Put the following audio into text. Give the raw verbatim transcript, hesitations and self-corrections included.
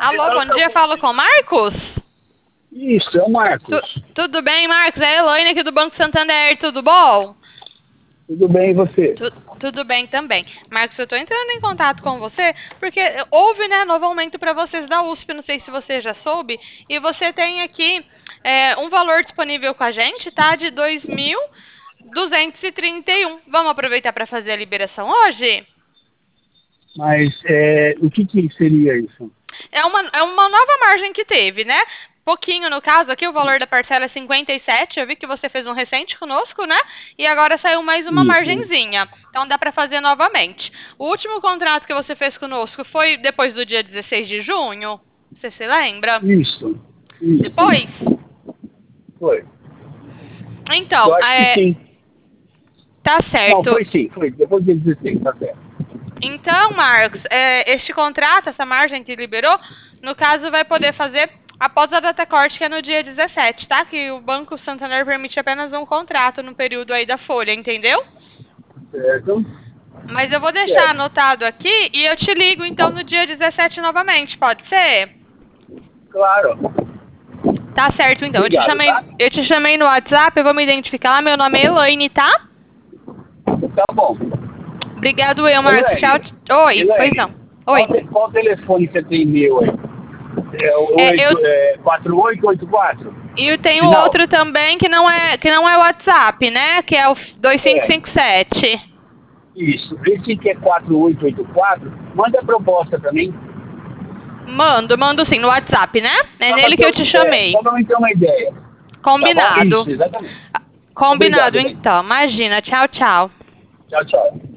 Alô, bom dia, falo com o Marcos? Isso, é o Marcos. Tu, tudo bem, Marcos? É a Elaine aqui do Banco Santander, tudo bom? Tudo bem, e você? Tu, tudo bem também. Marcos, eu tô entrando em contato com você porque houve, né, novo aumento para vocês da U S P, não sei se você já soube, e você tem aqui é, um valor disponível com a gente, tá? De dois mil duzentos e trinta e um. Vamos aproveitar para fazer a liberação hoje? Mas é, o que, que seria isso? É uma, é uma nova margem que teve, né? Pouquinho no caso aqui, o valor da parcela é cinquenta e sete. Eu vi que você fez um recente conosco, né? E agora saiu mais uma Isso, margenzinha. Então dá para fazer novamente. O último contrato que você fez conosco foi depois do dia dezesseis de junho? Você se lembra? isso, isso. Depois? Foi. Então, Eu acho que é, sim. tá Não, certo. foi sim, foi. Depois de dezesseis, tá certo. Então, Marcos, é, este contrato, essa margem que liberou, no caso vai poder fazer após a data corte, que é no dia dezessete, tá? Que o Banco Santander permite apenas um contrato no período aí da folha, entendeu? Certo? Mas eu vou deixar Certo. anotado aqui e eu te ligo então no dia dezessete novamente, pode ser? Claro. Tá certo então. Eu te Obrigado, chamei, tá? eu te chamei no WhatsApp, eu vou me identificar lá, meu nome é Elaine, tá? Tá bom. Obrigado, eu, Marcos. Tchau. Elaine, tch- Oi, pois Elaine, não. Oi. qual, te- qual telefone você tem meu aí? É o É, eu oito, é, quatro oito oito quatro? E eu tenho Final? outro também que não é que não é WhatsApp, né? Que é o dois cinco É, cinco sete. isso. Esse que é quatro oito oito quatro, manda a proposta também. Mando, mando sim, no WhatsApp, né? É Só pra nele ter, que eu te é, chamei. só pra mim ter uma ideia. Tá bom? Combinado. Isso, exatamente. Combinado, Obrigado, bem. então. Imagina. Tchau, tchau. Tchau, tchau.